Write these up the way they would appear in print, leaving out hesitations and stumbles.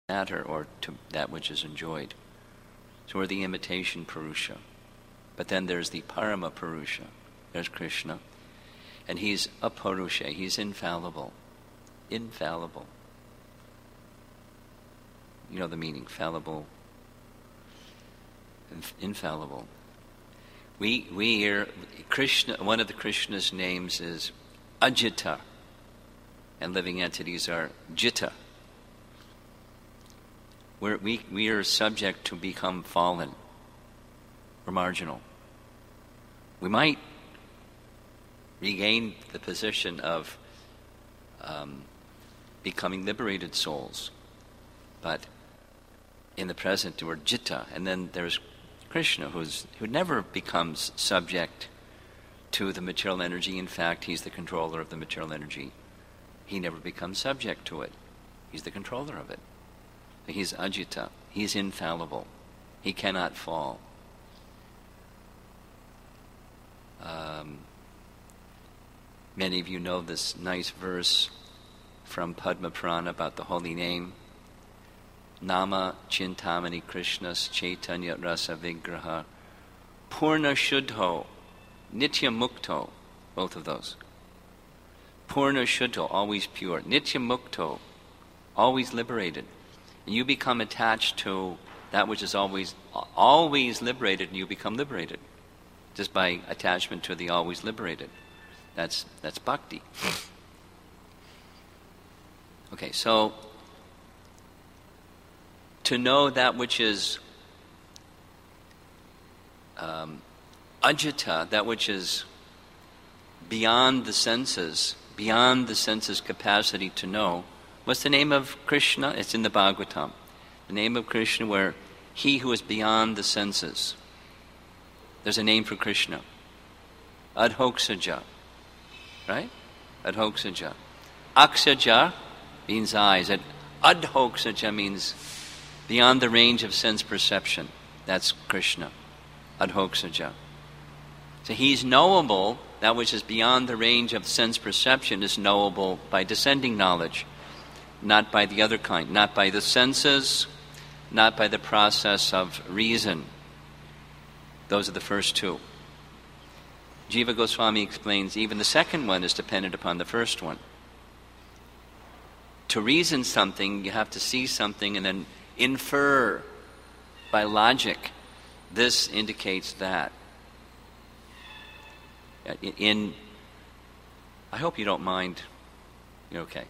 matter or to that which is enjoyed. So we're the imitation Purusha. But then there's the Parama Purusha. There's Krishna. And he's Apurusha. He's infallible. Infallible. You know the meaning, fallible, infallible. We hear Krishna, one of the Krishna's names is Ajita, and living entities are Jita. We are subject to become fallen. We're marginal. We might regain the position of becoming liberated souls, but in the present we're Jita, and then there's Krishna, who never becomes subject to the material energy. In fact, he's the controller of the material energy. He never becomes subject to it. He's the controller of it. He's Ajita. He's infallible. He cannot fall. Many of you know this nice verse from Padma Purana about the holy name. Nama Chintamani Krishnas Chaitanya Rasa Vigraha Purna Shuddho Nitya Mukto. Both of those. Purna Shuddho, always pure. Nitya Mukto, always liberated. And you become attached to that which is always liberated, and you become liberated just by attachment to the always liberated. That's bhakti. Okay, so to know that which is ajita, that which is beyond the senses capacity to know. What's the name of Krishna? It's in the Bhagavatam. The name of Krishna, where he who is beyond the senses. There's a name for Krishna. Adhoksaja. Right? Adhoksaja. Aksaja means eyes. Adhoksaja means beyond the range of sense perception. That's Krishna. Adhoksaja. So he's knowable. That which is beyond the range of sense perception is knowable by descending knowledge, not by the other kind, not by the senses, not by the process of reason. Those are the first two. Jiva Goswami explains even the second one is dependent upon the first one. To reason something, you have to see something and then infer by logic. This indicates that. I hope you don't mind. Okay.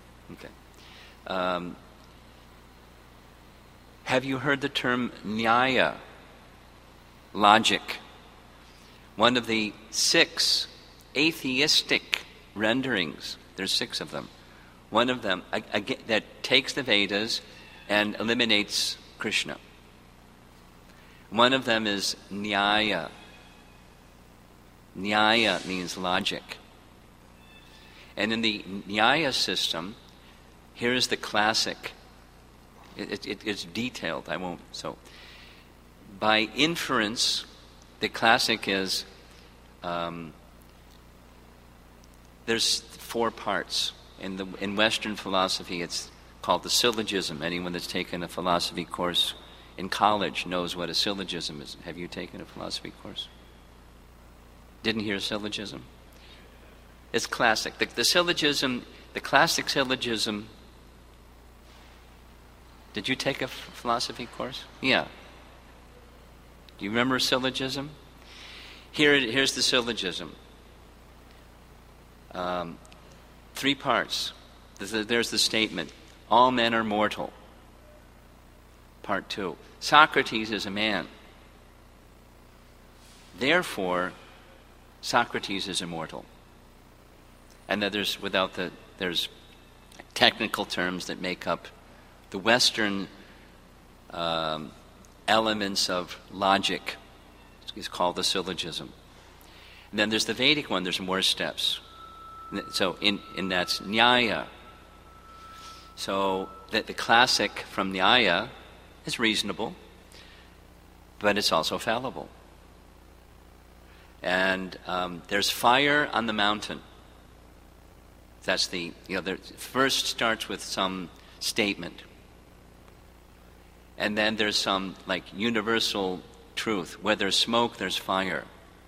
Have you heard the term Nyaya? Logic. One of the 6 atheistic renderings, there's 6 of them. One of them that takes the Vedas and eliminates Krishna. One of them is Nyaya. Nyaya means logic. And in the Nyaya system, here's the classic. It's detailed. I won't. So, by inference, the classic is there's 4 parts. In Western philosophy, it's called the syllogism. Anyone that's taken a philosophy course in college knows what a syllogism is. Have you taken a philosophy course? Didn't hear syllogism? It's classic. The syllogism, the classic syllogism. Did you take a philosophy course? Yeah. Do you remember a syllogism? Here's the syllogism. 3 parts. There's the statement. All men are mortal. Part 2. Socrates is a man. Therefore, Socrates is immortal. And then there's technical terms that make up the Western elements of logic. It's called the syllogism. And then there's the Vedic one. There's more steps. So in that's Nyaya. So that the classic from Nyaya is reasonable, but it's also fallible. And there's fire on the mountain. That's the first starts with some statement. And then there's some like universal truth. Where there's smoke, there's fire.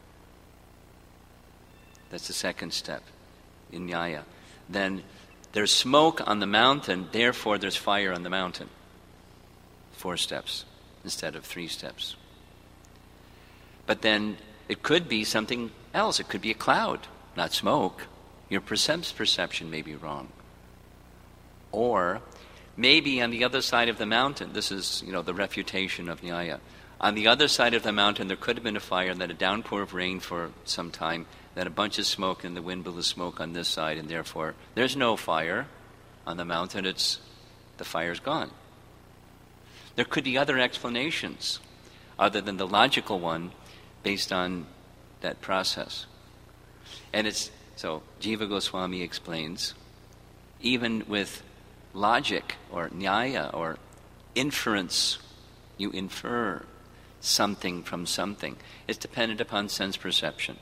That's the second step in Nyaya. Then there's smoke on the mountain, therefore there's fire on the mountain. 4 steps instead of 3 steps. But then it could be something else. It could be a cloud, not smoke. Your perception may be wrong. Or maybe on the other side of the mountain, this is, the refutation of Nyaya. On the other side of the mountain, there could have been a fire, and then a downpour of rain for some time, then a bunch of smoke, and the wind blew the smoke on this side, and therefore there's no fire on the mountain. The fire's gone. There could be other explanations other than the logical one based on that process. And so Jiva Goswami explains, even with logic or nyaya or inference, you infer something from something. It's dependent upon sense perception.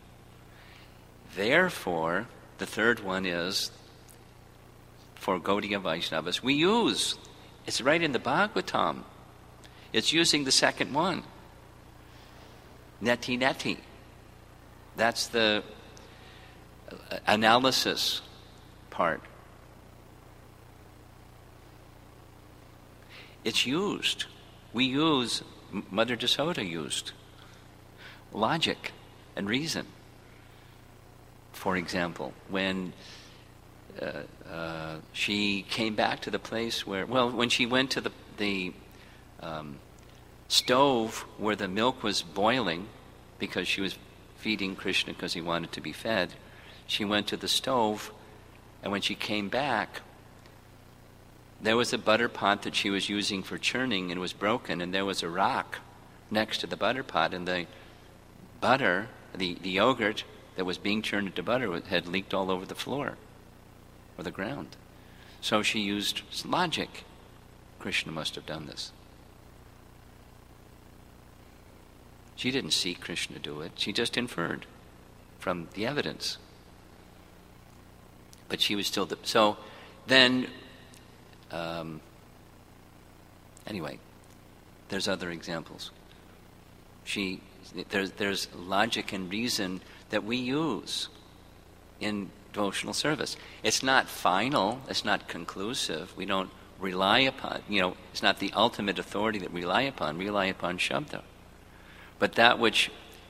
Therefore, the third one is, for Gaudiya Vaishnavas, it's right in the Bhagavatam. It's using the second one. Neti neti. That's the analysis part. It's used. Mother Jasoda used logic and reason. For example, when she came back to the place when she went to the stove where the milk was boiling, because she was feeding Krishna because he wanted to be fed, she went to the stove, and when she came back, there was a butter pot that she was using for churning, and it was broken, and there was a rock next to the butter pot, and the butter, the yogurt that was being churned into butter had leaked all over the floor or the ground. So she used logic. Krishna must have done this. She didn't see Krishna do it. She just inferred from the evidence. But she was still... So then... anyway, there's other examples. There's logic and reason that we use in devotional service. It's not final. It's not conclusive. We don't rely upon, it's not the ultimate authority that we rely upon. We rely upon Shabda. But that which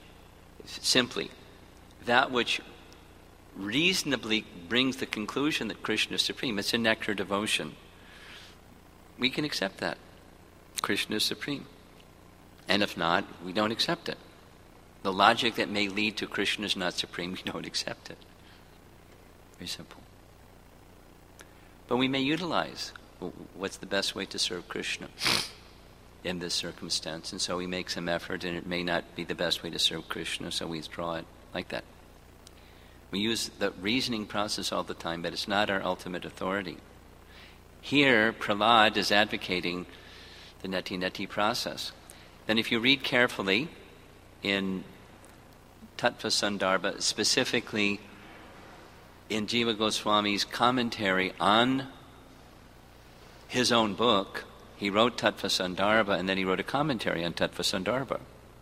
reasonably brings the conclusion that Krishna is supreme, it's a nectar devotion. We can accept that. Krishna is supreme. And if not, we don't accept it. The logic that may lead to Krishna is not supreme, we don't accept it. Very simple. But we may utilize what's the best way to serve Krishna in this circumstance. And so we make some effort, and it may not be the best way to serve Krishna, so we withdraw it like that. We use the reasoning process all the time, but it's not our ultimate authority. Here, Prahlad is advocating the neti neti process. Then if you read carefully in Tattva Sandarbha, specifically in Jiva Goswami's commentary on his own book, he wrote Tattva Sandarbha, and then he wrote a commentary on Tattva Sandarbha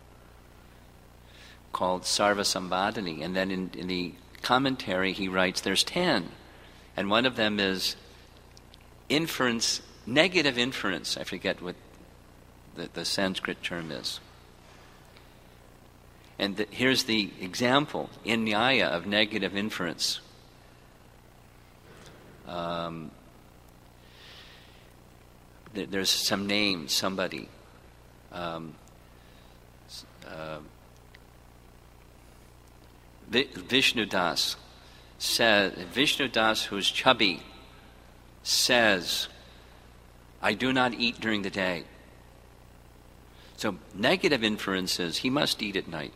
called Sarva Sambadani. And then in the commentary he writes there's 10. And one of them is inference, negative inference. I forget what the Sanskrit term is. And here's the example in Nyaya of negative inference. There's some name, somebody. Vishnudas says, Vishnudas, who's chubby, says, I do not eat during the day. So negative inference is he must eat at night.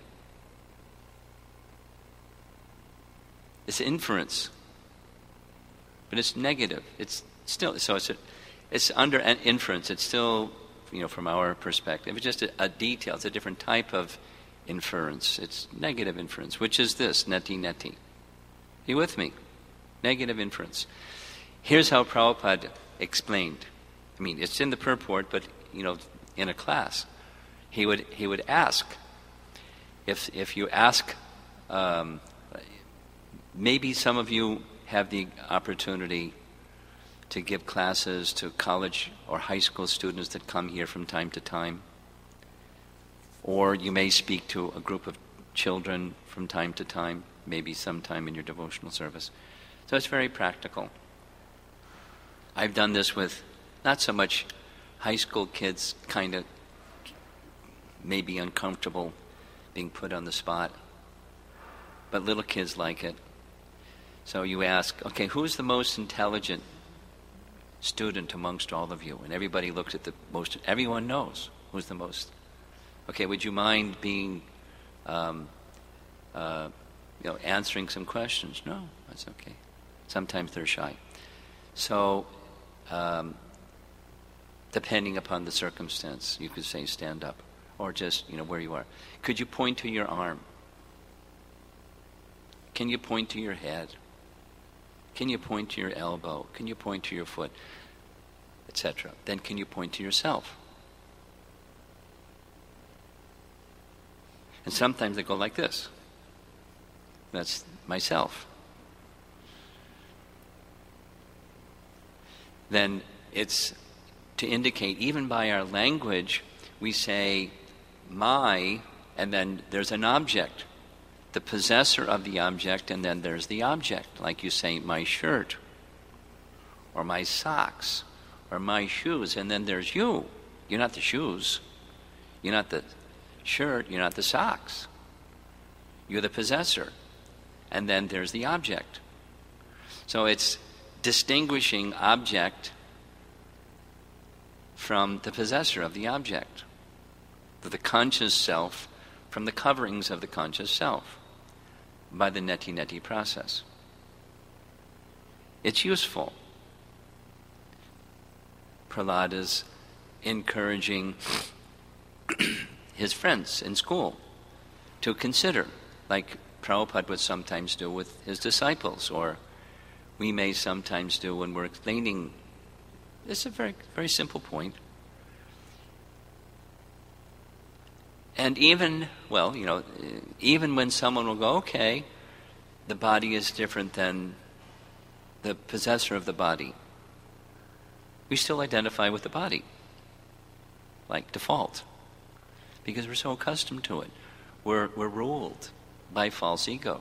It's inference, but it's negative. It's still it's under an inference. It's still, from our perspective, it's just a detail. It's a different type of inference. It's negative inference, which is this neti neti. Are you with me? Negative inference. Here's how Prabhupada explained I mean, it's in the purport, but, in a class. He would ask, if you ask, maybe some of you have the opportunity to give classes to college or high school students that come here from time to time. Or you may speak to a group of children from time to time, maybe sometime in your devotional service. So it's very practical. I've done this with not so much high school kids, kind of maybe uncomfortable being put on the spot, but little kids like it. So you ask, okay, who's the most intelligent student amongst all of you? And everybody looks at the most, everyone knows who's the most. Okay, would you mind being, answering some questions? No, that's okay. Sometimes they're shy. So, depending upon the circumstance, you could say stand up, or just, where you are. Could you point to your arm? Can you point to your head? Can you point to your elbow? Can you point to your foot? Etc. Then can you point to yourself? And sometimes they go like this. That's myself. Then it's to indicate, even by our language, we say my, and then there's an object, the possessor of the object, and then there's the object. Like you say, my shirt, or my socks, or my shoes, and then there's you. You're not the shoes. You're not the shirt. You're not the socks. You're the possessor. And then there's the object. So it's distinguishing object from the possessor of the object, the conscious self from the coverings of the conscious self, by the neti-neti process. It's useful. Prahlad is encouraging his friends in school to consider, like Prabhupada would sometimes do with his disciples, or we may sometimes do when we're explaining. It's a very, very simple point. And even when someone will go, okay, the body is different than the possessor of the body, we still identify with the body, like default, because we're so accustomed to it. We're ruled by false ego.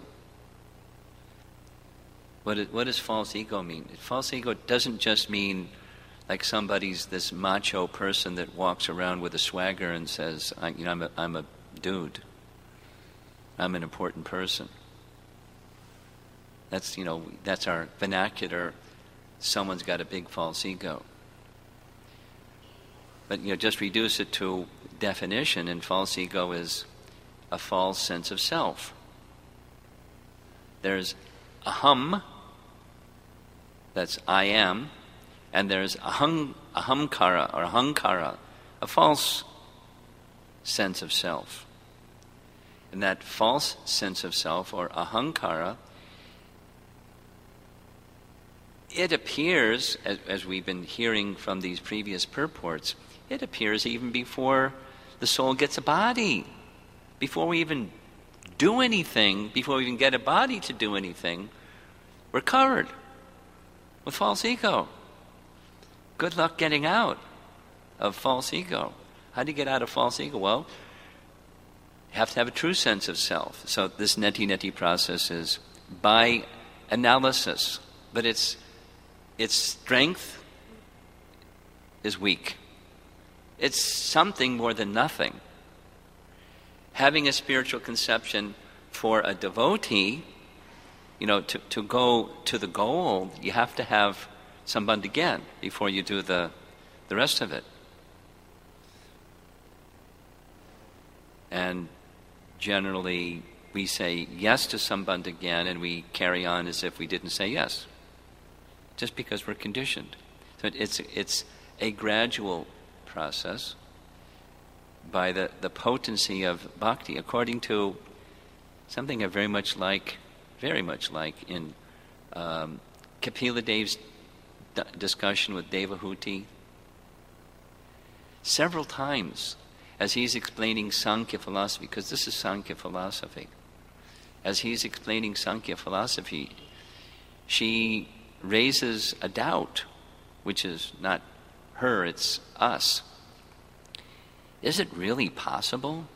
What does false ego mean? False ego doesn't just mean like somebody's this macho person that walks around with a swagger and says, I'm a dude. I'm an important person. That's our vernacular. Someone's got a big false ego. But just reduce it to definition, and false ego is a false sense of self. There's aham, that's I am, and there's ahamkara or ahankara, a false sense of self. And that false sense of self, or ahankara, it appears, as we've been hearing from these previous purports, it appears even before the soul gets a body. Before we even do anything, before we even get a body to do anything, we're covered with false ego. Good luck getting out of false ego. How do you get out of false ego? Well, you have to have a true sense of self. So this neti-neti process is by analysis, but its strength is weak. It's something more than nothing. Having a spiritual conception for a devotee, to go to the goal, you have to have Sambandha Gyan before you do the rest of it. And generally, we say yes to Sambandha Gyan and we carry on as if we didn't say yes, just because we're conditioned. So it's a gradual process by the potency of bhakti, according to something I very much like in Kapila Dev's discussion with Devahuti. several times as he's explaining Sankhya philosophy, because this is Sankhya philosophy. As he's explaining Sankhya philosophy, she raises a doubt, which is not her, it's us. Is it really possible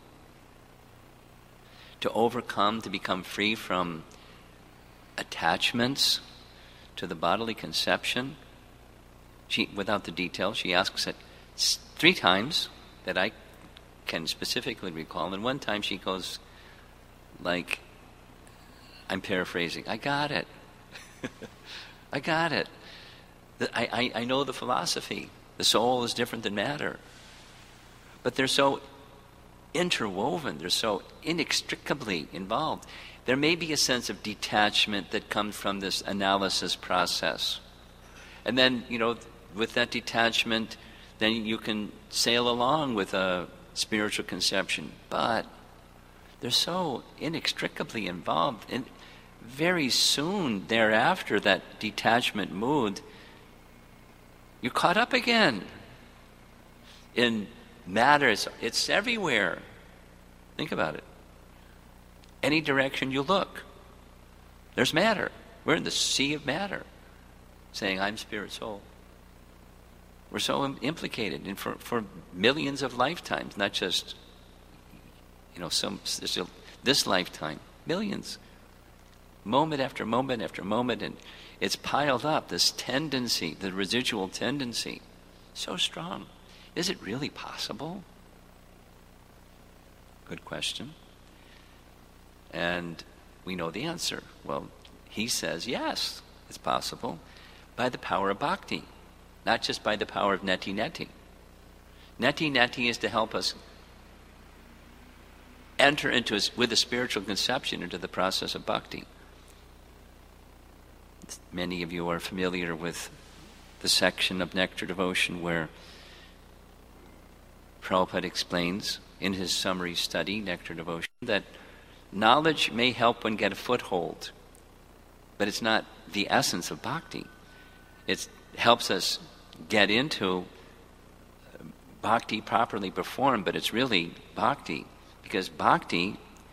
to overcome, to become free from attachments to the bodily conception? She, without the details, she asks it 3 times that I can specifically recall, and one time she goes like, I'm paraphrasing, I got it. I got it. I know the philosophy. The soul is different than matter. But they're so interwoven, they're so inextricably involved. There may be a sense of detachment that comes from this analysis process. And then, with that detachment, then you can sail along with a spiritual conception. But they're so inextricably involved. And very soon thereafter, that detachment mood, you're caught up again in matter. It's everywhere. Think about it. Any direction you look, there's matter. We're in the sea of matter, saying, I'm spirit soul. We're so implicated, and for millions of lifetimes, not just, this lifetime, millions. Moment after moment after moment, and it's piled up, this tendency, the residual tendency, so strong. Is it really possible? Good question. And we know the answer. Well, he says, yes, it's possible, by the power of bhakti, not just by the power of neti neti. Neti neti is to help us enter with a spiritual conception into the process of bhakti. Many of you are familiar with the section of Nectar Devotion where Prabhupada explains in his summary study, Nectar Devotion, that knowledge may help one get a foothold, but it's not the essence of bhakti. It helps us get into bhakti properly performed, but it's really bhakti. Because bhakti,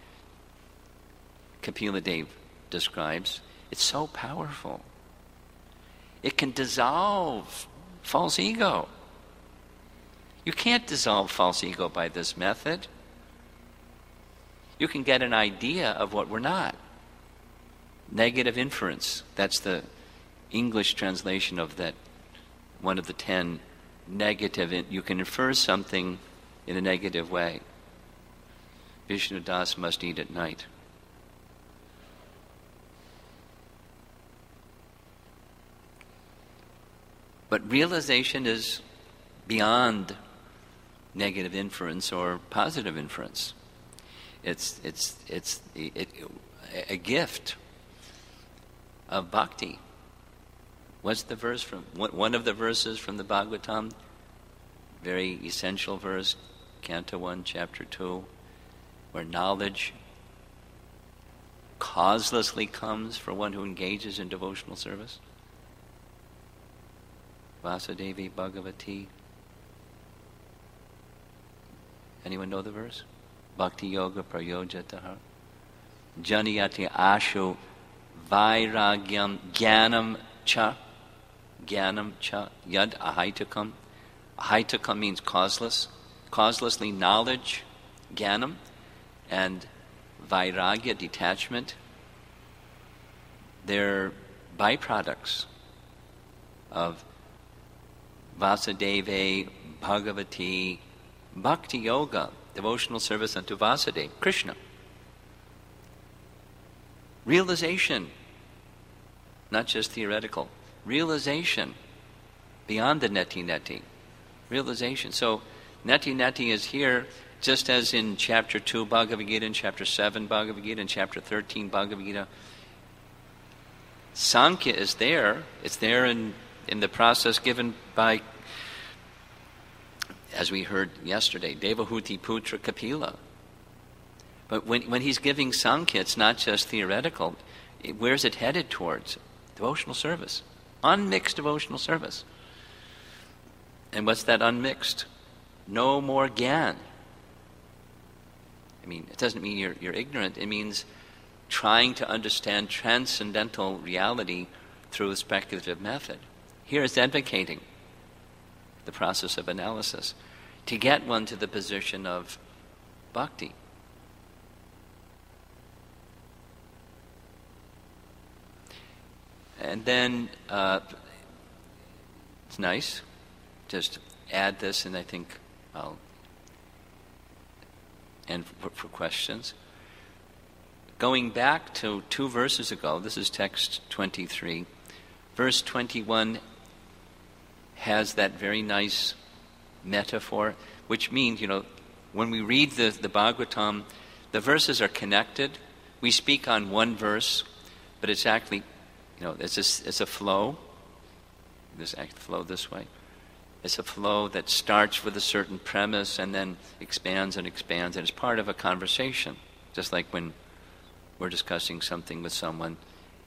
Kapila Dev describes, it's so powerful. It can dissolve false ego. You can't dissolve false ego by this method. You can get an idea of what we're not. Negative inference. That's the English translation of that, one of the 10 negative. You can infer something in a negative way. Vishnu Das must eat at night. But realization is beyond negative inference or positive inference. It's a gift of bhakti. What's the verse from? One of the verses from the Bhagavatam, very essential verse, Canto 1, Chapter 2, where knowledge causelessly comes for one who engages in devotional service. Vasudevi Bhagavati. Anyone know the verse? Bhakti Yoga Prayojataha. Janiyati Ashu Vairagyam Jnanam Cha. Jnanam Cha. Yad Ahaitakam. Ahaitakam means causeless. Causelessly knowledge. Jnanam. And Vairagya, detachment. They're byproducts of Vasudeva Bhagavati Bhakti Yoga, devotional service unto Vasudeva, Krishna. Realization, not just theoretical. Realization beyond the neti neti. Realization. So neti neti is here just as in chapter 2 Bhagavad Gita, in chapter 7 Bhagavad Gita, in chapter 13 Bhagavad Gita. Sankhya is there. It's there in the process given by, as we heard yesterday, Devahuti Putra Kapila. But when he's giving Sankhya, it's not just theoretical. Where's it headed towards? Devotional service. Unmixed devotional service. And what's that unmixed? no more gyan. I mean, it doesn't mean you're ignorant. It means trying to understand transcendental reality through a speculative method. Here it's advocating the process of analysis to get one to the position of bhakti. And then it's nice. Just add this, and I think I'll end for questions. Going back to 2 verses ago, this is text 23. Verse 21 has that very nice metaphor, which means, when we read the Bhagavatam, the verses are connected. We speak on one verse, but it's actually, it's a flow. This actually flow this way. It's a flow that starts with a certain premise and then expands and expands, and it's part of a conversation. Just like when we're discussing something with someone,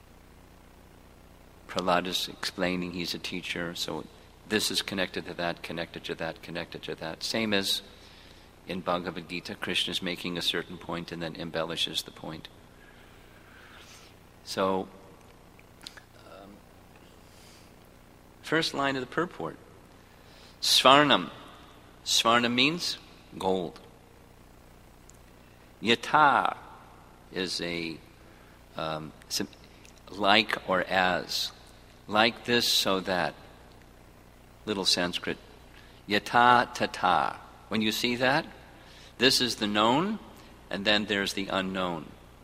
Prahlad is explaining he's a teacher, so this is connected to that, connected to that, connected to that. Same as in Bhagavad Gita, Krishna is making a certain point and then embellishes the point. So, first line of the purport. Svarnam. Svarnam means gold. Yata is a like or as. Like this, so that. Little Sanskrit. Yata tata. When you see that, this is the known, and then there's the unknown.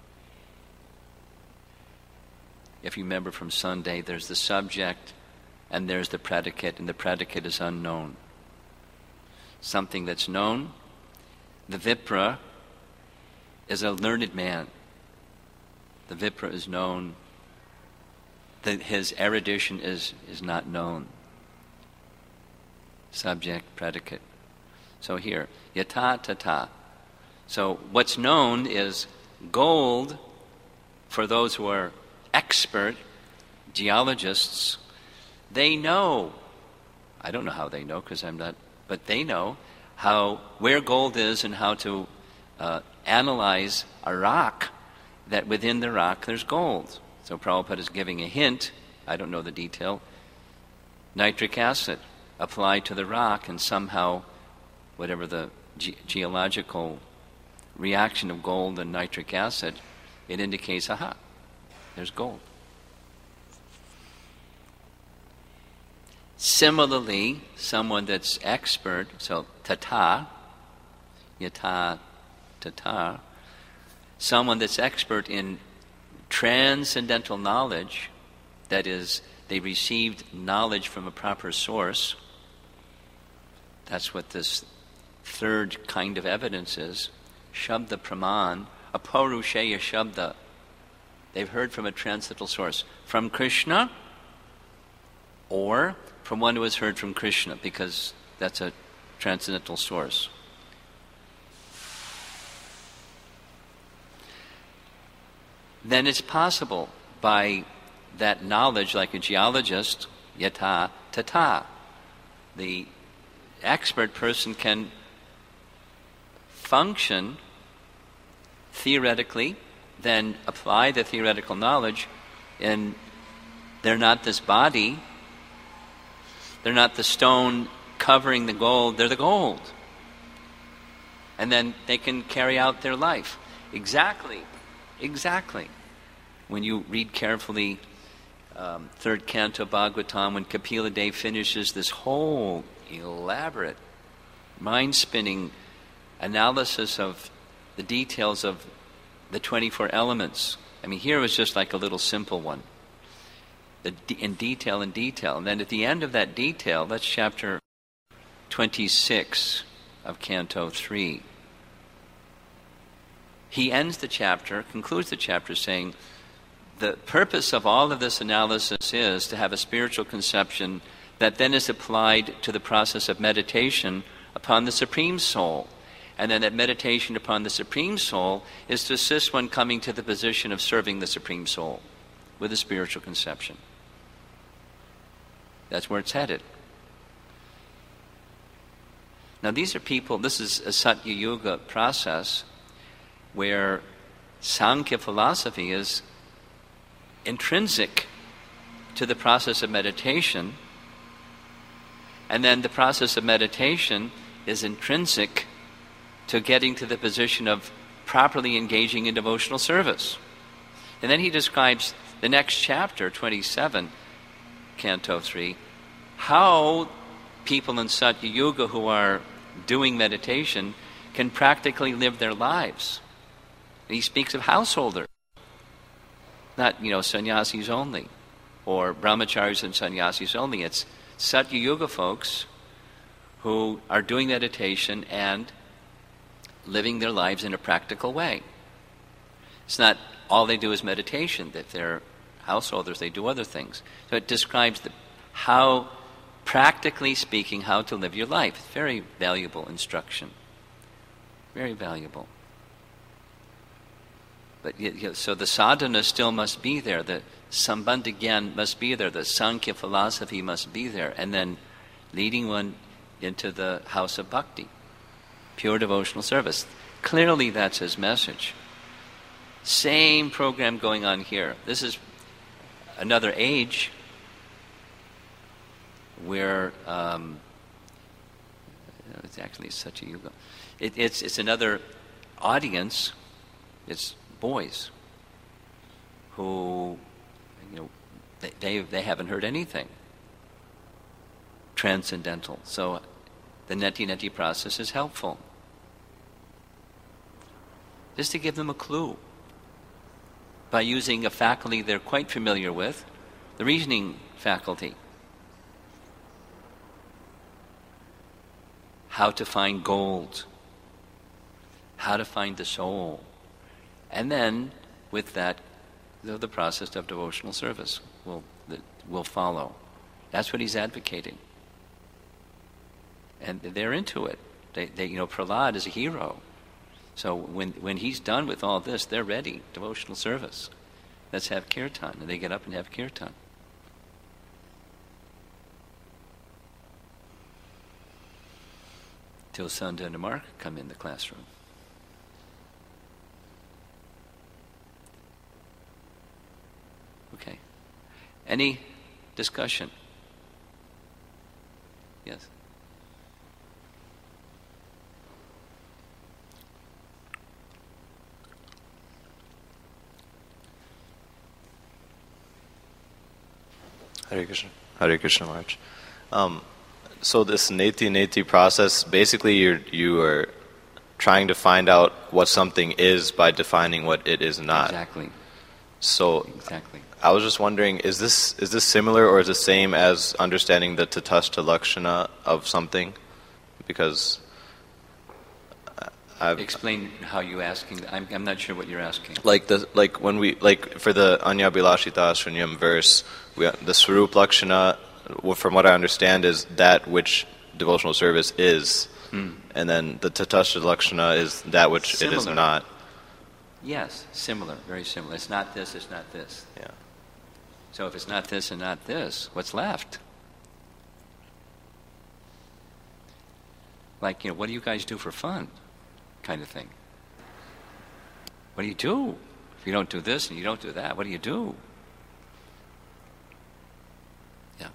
If you remember from Sunday, there's the subject, and there's the predicate, and the predicate is unknown. Something that's known. The Vipra is a learned man. The Vipra is known. His erudition is not known. Subject, predicate. So here, yata tata. So what's known is gold for those who are expert geologists. They know, I don't know how they know because I'm not, but they know where gold is and how to analyze a rock, that within the rock there's gold. So Prabhupada is giving a hint, I don't know the detail, nitric acid applied to the rock, and somehow whatever the geological reaction of gold and nitric acid, it indicates, aha, there's gold. Similarly, someone that's expert, so tata, yata, tata, someone that's expert in transcendental knowledge, that is, they received knowledge from a proper source. That's what this third kind of evidence is. Shabda Praman, Aparusheya Shabda. They've heard from a transcendental source, from Krishna or from one who has heard from Krishna, because that's a transcendental source. Then it's possible by that knowledge, like a geologist, yata tata, the expert person can function theoretically, then apply the theoretical knowledge, and they're not this body, they're not the stone covering the gold, they're the gold. And then they can carry out their life. Exactly. When you read carefully third canto Bhagavatam, when Kapila Dev finishes this whole elaborate, mind-spinning analysis of the details of the 24 elements. I mean, here was just like a little simple one. In detail. And then at the end of that detail, that's chapter 26 of Canto 3. He ends the chapter, concludes the chapter saying, the purpose of all of this analysis is to have a spiritual conception that then is applied to the process of meditation upon the Supreme Soul. And then that meditation upon the Supreme Soul is to assist one coming to the position of serving the Supreme Soul with a spiritual conception. That's where it's headed. Now these are people, this is a Satya Yuga process where Sankhya philosophy is intrinsic to the process of meditation, and then the process of meditation is intrinsic to getting to the position of properly engaging in devotional service. And then he describes the next chapter, 27, Canto 3, how people in Satya Yuga who are doing meditation can practically live their lives. And he speaks of householders, not, sannyasis only, or brahmacharis and sannyasis only. It's Satya Yuga folks who are doing meditation and living their lives in a practical way. It's not all they do is meditation. If they're householders, they do other things. So it describes how, practically speaking, how to live your life. It's very valuable instruction. Very valuable. But so the sadhana still must be there. The sambandha gyan must be there. The Sankhya philosophy must be there. And then leading one into the house of bhakti, pure devotional service. Clearly that's his message. Same program going on here. This is another age where it's actually such a yuga. It's another audience. It's boys who, they haven't heard anything transcendental. So the neti process is helpful. Just to give them a clue by using a faculty they're quite familiar with, the reasoning faculty. How to find gold, how to find the soul. And then, with that, the process of devotional service will follow. That's what he's advocating. And they're into it. They Prahlad is a hero. So when he's done with all this, they're ready. Devotional service. Let's have kirtan. And they get up and have kirtan. Till Sunda and Mark come in the classroom. Okay. Any discussion? Yes. Hare Krishna Maharaj. So this neti process, basically you are trying to find out what something is by defining what it is not. Exactly. So exactly. I was just wondering, is this similar or is it the same as understanding the tatastha lakshana of something? Because explain how you asking. I'm not sure what you're asking. Like when we for the Anyabhilashita Shunyam verse, the Swarup Lakshana, from what I understand, is that which devotional service is, and then the Tatastha Lakshana is that which similar. It is not. Yes, similar, very similar. It's not this, it's not this. Yeah. So if it's not this and not this, what's left? Like, what do you guys do for fun? Kind of thing. What do you do? If you don't do this and you don't do that, what do you do? Yeah.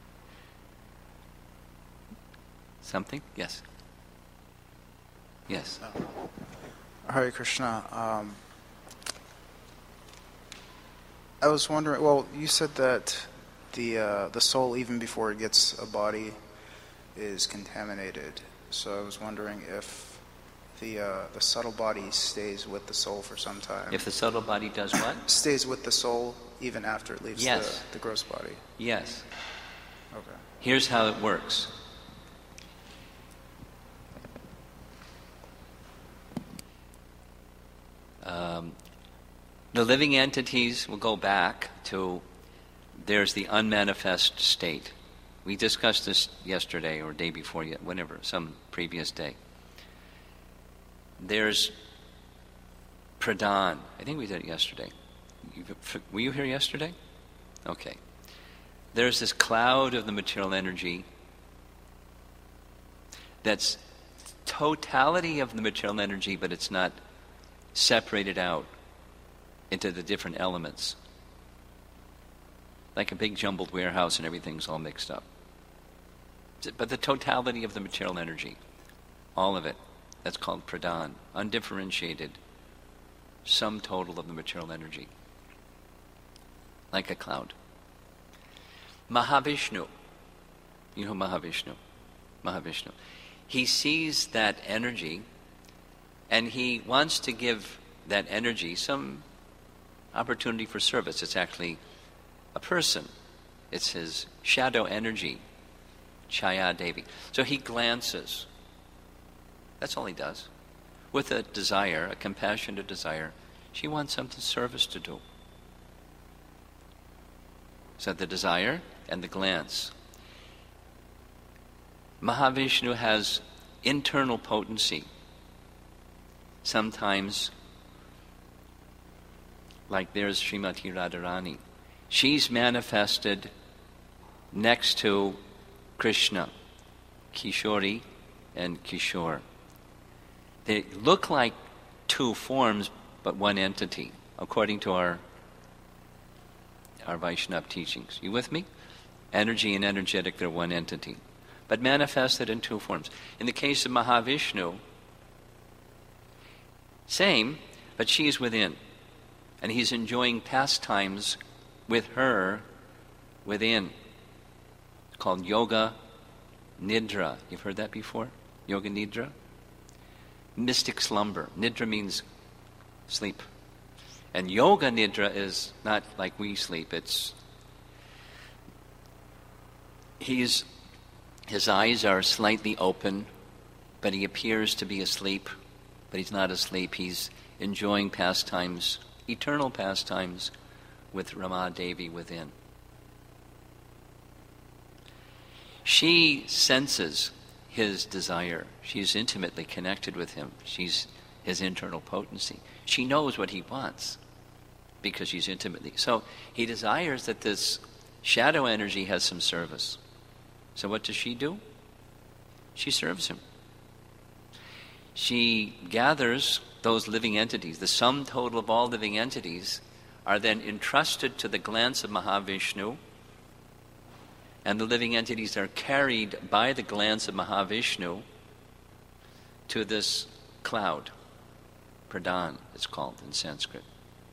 Something? Yes. Yes. Hare Krishna. I was wondering. Well, you said that the soul, even before it gets a body, is contaminated. So I was wondering if the subtle body stays with the soul for some time. If the subtle body does what? Stays with the soul even after it leaves Yes. the gross body. Yes. Okay. Here's how it works. The living entities will go back to, there's the unmanifest state. We discussed this yesterday or day before, whenever, some previous day. There's pradhan. I think we did it yesterday. Were you here yesterday? Okay. There's this cloud of the material energy that's totality of the material energy, but it's not separated out into the different elements. Like a big jumbled warehouse and everything's all mixed up. But the totality of the material energy, all of it, that's called pradhan, undifferentiated, sum total of the material energy. Like a cloud. Mahavishnu, you know Mahavishnu? Mahavishnu. He sees that energy and he wants to give that energy some opportunity for service. It's actually a person. It's his shadow energy, Chaya Devi. So he glances. That's all he does. With a desire, a compassionate desire, she wants some service to do. So the desire and the glance. Mahavishnu has internal potency. Sometimes, like there's Srimati Radharani, she's manifested next to Krishna, Kishori and Kishore. They look like two forms, but one entity, according to our Vaishnava teachings. You with me? Energy and energetic, they're one entity, but manifested in two forms. In the case of Mahavishnu, same, but she's within. And he's enjoying pastimes with her within, called Yoga Nidra. You've heard that before? Yoga Nidra? Mystic slumber. Nidra means sleep. And Yoga Nidra is not like we sleep. His eyes are slightly open, but he appears to be asleep, but he's not asleep. He's enjoying pastimes, eternal pastimes, with Rama Devi within. She senses his desire. She's intimately connected with him. She's his internal potency. She knows what he wants because she's intimately. So he desires that this shadow energy has some service. So what does she do? She serves him. She gathers those living entities. The sum total of all living entities are then entrusted to the glance of Mahavishnu, and the living entities are carried by the glance of Mahavishnu to this cloud. Pradhan, it's called in Sanskrit.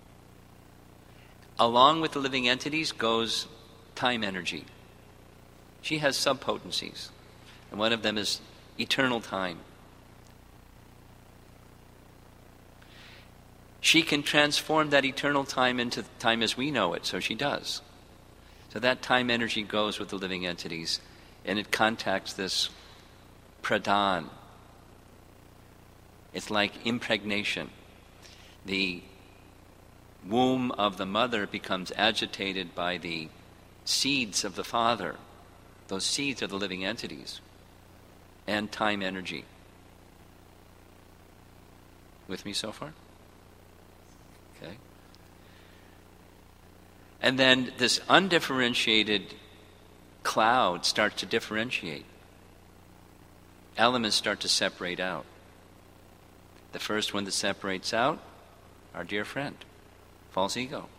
Along with the living entities goes time energy. She has subpotencies, and one of them is eternal time. She can transform that eternal time into time as we know it, so she does. So that time energy goes with the living entities, and it contacts this pradhan. It's like impregnation. The womb of the mother becomes agitated by the seeds of the father. Those seeds are the living entities and time energy. With me so far? Okay. And then this undifferentiated cloud starts to differentiate. Elements start to separate out. The first one that separates out, our dear friend, false ego.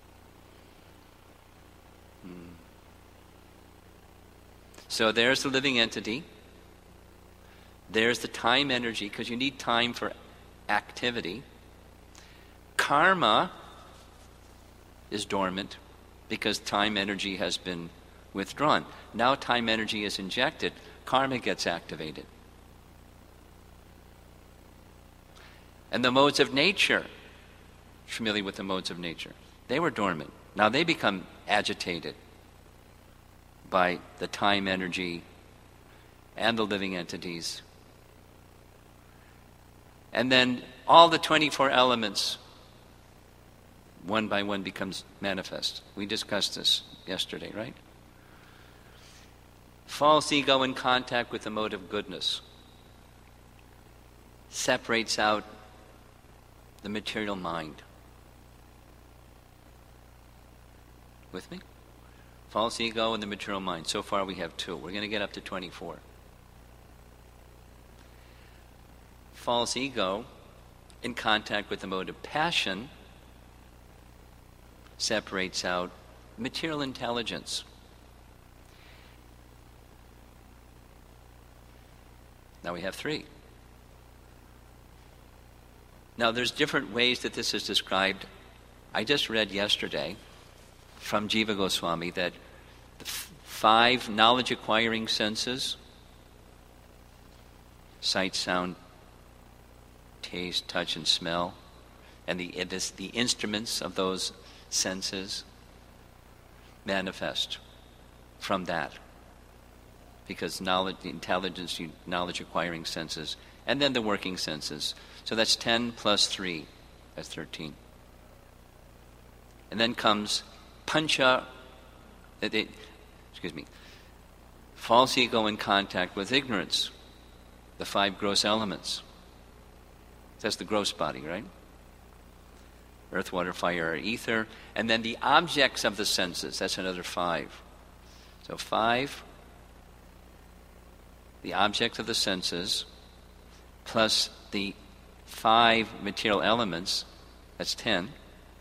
So there's the living entity. There's the time energy, because you need time for activity. Karma is dormant because time energy has been withdrawn. Now time energy is injected, karma gets activated. And the modes of nature, familiar with the modes of nature, they were dormant. Now they become agitated by the time energy and the living entities. And then all the 24 elements, one by one, becomes manifest. We discussed this yesterday, right? False ego in contact with the mode of goodness separates out the material mind. With me? False ego and the material mind. So far we have 2. We're going to get up to 24. false ego in contact with the mode of passion separates out material intelligence. Now we have three. Now there's different ways that this is described. I just read yesterday from Jiva Goswami that the five knowledge-acquiring senses, sight, sound, taste, touch, and smell, and the instruments of those senses manifest from that. Because knowledge, the intelligence, knowledge-acquiring senses, and then the working senses. So that's 10 plus 3. That's 13. And then comes pancha, false ego in contact with ignorance, the 5 gross elements. That's the gross body, right? Earth, water, fire, or ether. And then the objects of the senses, that's another 5. So 5, the objects of the senses, plus the 5 material elements, that's 10,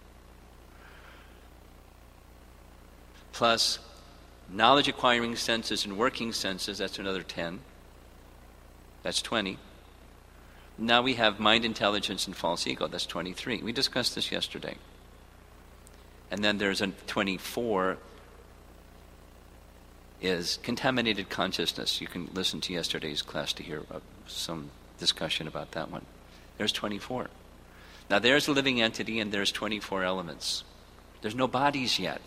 plus knowledge-acquiring senses and working senses, that's another 10, that's 20. Now we have mind, intelligence, and false ego, that's 23. We discussed this yesterday. And then there's a 24 is contaminated consciousness. You can listen to yesterday's class to hear some discussion about that one. There's 24. Now there's a living entity and there's 24 elements. There's no bodies yet.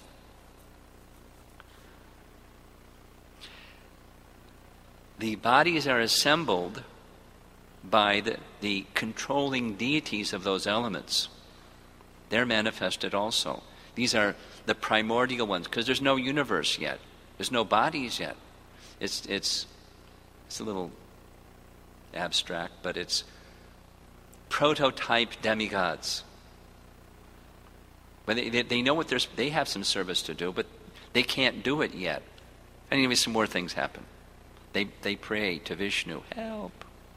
The bodies are assembled by the controlling deities of those elements. They're manifested also. These are the primordial ones, because there's no universe yet. There's no bodies yet. It's a little abstract, but it's prototype demigods. But they know what they have some service to do, but they can't do it yet. Anyway, some more things happen. They pray to Vishnu, help.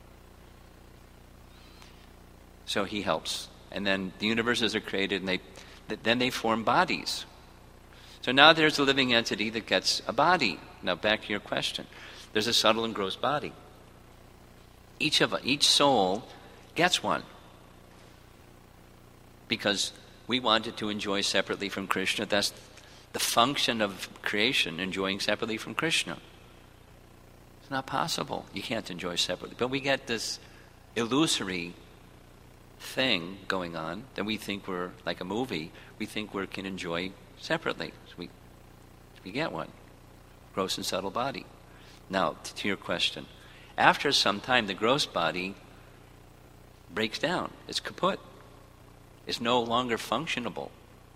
So he helps. And then the universes are created, and then they form bodies. So now there's a living entity that gets a body. Now back to your question. There's a subtle and gross body. Each soul gets one. Because we wanted to enjoy separately from Krishna. That's the function of creation, enjoying separately from Krishna. It's not possible. You can't enjoy separately. But we get this illusory thing going on that we think we're like a movie. We think we can enjoy separately. So we get one. Gross and subtle body. Now, to your question. After some time, the gross body breaks down. It's kaput. It's no longer functionable.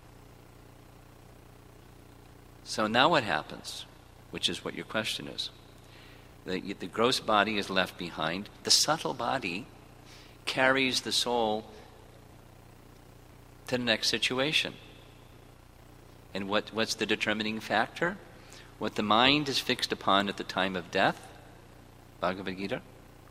So now what happens? Which is what your question is. The gross body is left behind. The subtle body carries the soul to the next situation. And what's the determining factor? What the mind is fixed upon at the time of death, Bhagavad Gita,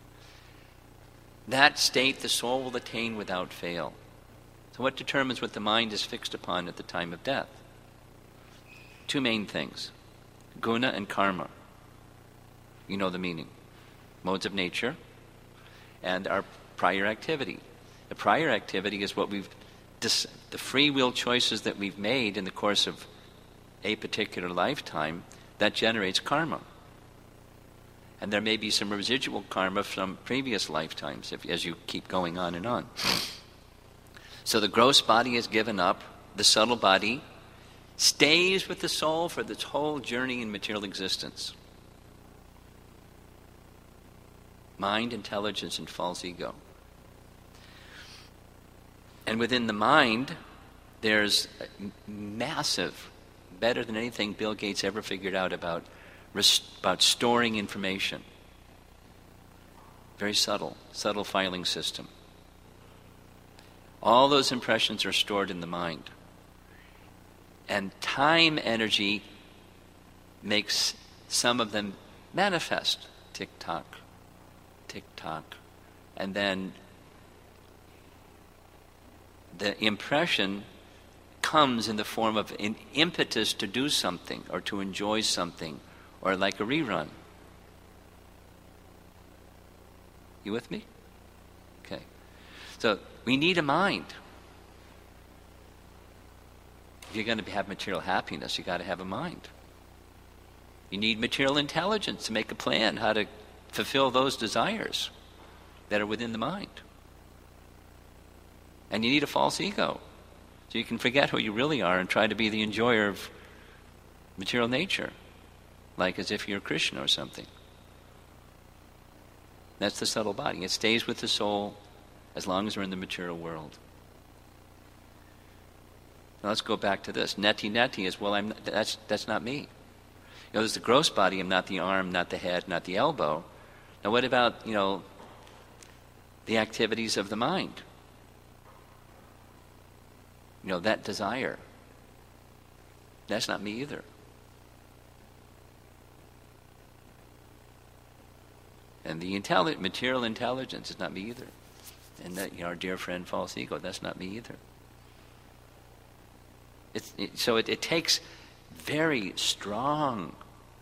that state the soul will attain without fail. So what determines what the mind is fixed upon at the time of death? 2 main things, guna and karma. You know the meaning. Modes of nature and our prior activity. The prior activity is what the free will choices that we've made in the course of a particular lifetime that generates karma. And there may be some residual karma from previous lifetimes as you keep going on and on. So the gross body is given up. The subtle body stays with the soul for this whole journey in material existence. Mind, intelligence, and false ego. And within the mind, there's massive, better than anything Bill Gates ever figured out about storing information. Very subtle filing system. All those impressions are stored in the mind. And time energy makes some of them manifest. Tick-tock, tick-tock. and then the impression comes in the form of an impetus to do something or to enjoy something, or like a rerun. You with me? Okay. So we need a mind. If you're going to have material happiness, you got to have a mind. You need material intelligence to make a plan how to fulfill those desires that are within the mind. And you need a false ego, so you can forget who you really are and try to be the enjoyer of material nature, like as if you're Krishna or something. That's the subtle body. It stays with the soul as long as we're in the material world. Now let's go back to this. Neti is, well, that's not me. There's the gross body. I'm not the arm, not the head, not the elbow. Now what about, the activities of the mind? That desire. That's not me either. And the material intelligence is not me either. And that, our dear friend false ego, that's not me either. So it takes very strong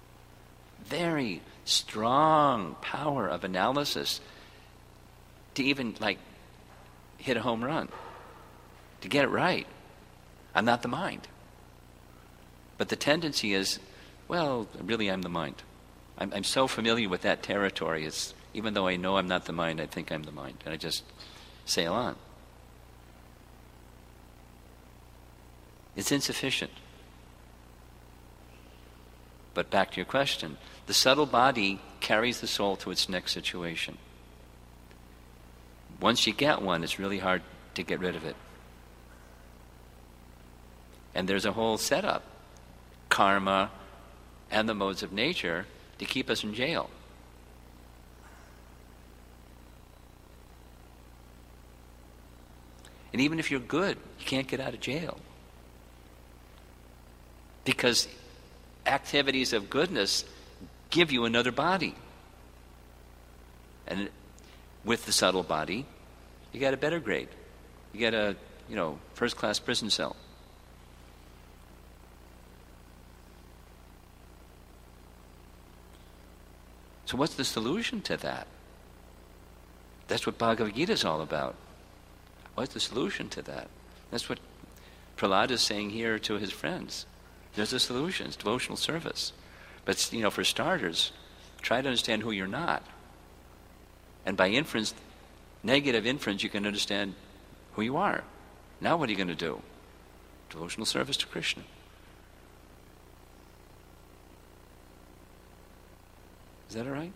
power of analysis to even hit a home run, to get it right. I'm not the mind. But the tendency is, well, really I'm the mind. I'm so familiar with that territory, even though I know I'm not the mind, I think I'm the mind. And I just sail on. It's insufficient. But back to your question, the subtle body carries the soul to its next situation. Once you get one, it's really hard to get rid of it. And there's a whole setup, karma and the modes of nature, to keep us in jail. And even if you're good, you can't get out of jail. Because activities of goodness give you another body. And with the subtle body, you get a better grade. You get a, first-class prison cell. So what's the solution to that? That's what Bhagavad Gita is all about. What's the solution to that? That's what Prahlada is saying here to his friends. There's a solution. It's devotional service. But, for starters, try to understand who you're not. And by inference, negative inference, you can understand who you are. Now what are you going to do? Devotional service to Krishna. Is that all right?